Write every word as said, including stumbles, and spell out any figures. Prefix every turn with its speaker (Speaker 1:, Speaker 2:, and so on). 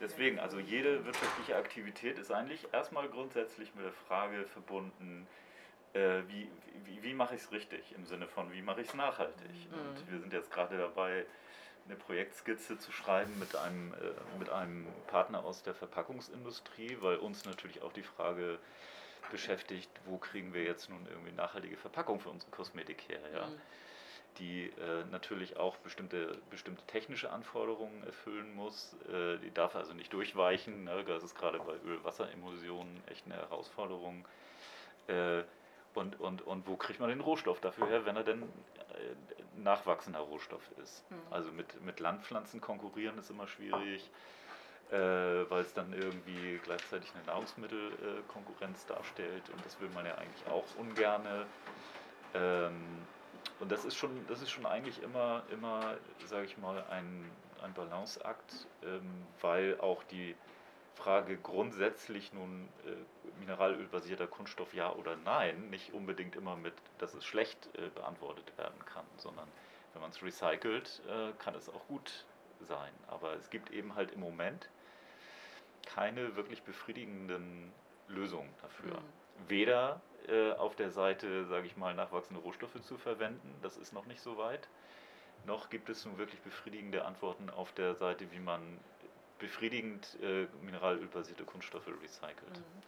Speaker 1: deswegen, also jede wirtschaftliche Aktivität ist eigentlich erstmal grundsätzlich mit der Frage verbunden, äh, wie, wie, wie mache ich es richtig, im Sinne von, wie mache ich es nachhaltig.
Speaker 2: Mhm.
Speaker 1: Und wir sind jetzt gerade dabei, eine Projektskizze zu schreiben mit einem, äh, mit einem Partner aus der Verpackungsindustrie, weil uns natürlich auch die Frage beschäftigt, wo kriegen wir jetzt nun irgendwie nachhaltige Verpackung für unsere Kosmetik her, ja?
Speaker 2: Mhm.
Speaker 1: Die äh, natürlich auch bestimmte, bestimmte technische Anforderungen erfüllen muss. Äh, die darf also nicht durchweichen, ne? Das ist gerade bei Öl-Wasser-Emulsionen echt eine Herausforderung. Äh, und, und, und wo kriegt man den Rohstoff dafür her, wenn er denn äh, nachwachsender Rohstoff ist?
Speaker 2: Mhm.
Speaker 1: Also mit, mit Landpflanzen konkurrieren ist immer schwierig, äh, weil es dann irgendwie gleichzeitig eine Nahrungsmittelkonkurrenz darstellt und das will man ja eigentlich auch ungerne. Ähm, und das ist schon, das ist schon eigentlich immer, immer, sage ich mal, ein, ein Balanceakt, ähm, weil auch die Frage grundsätzlich nun äh, mineralölbasierter Kunststoff ja oder nein nicht unbedingt immer mit, dass es schlecht äh, beantwortet werden kann, sondern wenn man es recycelt, äh, kann es auch gut sein. Aber es gibt eben halt im Moment keine wirklich befriedigenden Lösungen dafür.
Speaker 2: Mhm.
Speaker 1: Weder äh, auf der Seite, sage ich mal, nachwachsende Rohstoffe zu verwenden, das ist noch nicht so weit, noch gibt es nun wirklich befriedigende Antworten auf der Seite, wie man befriedigend äh, mineralölbasierte Kunststoffe recycelt.
Speaker 2: Mhm.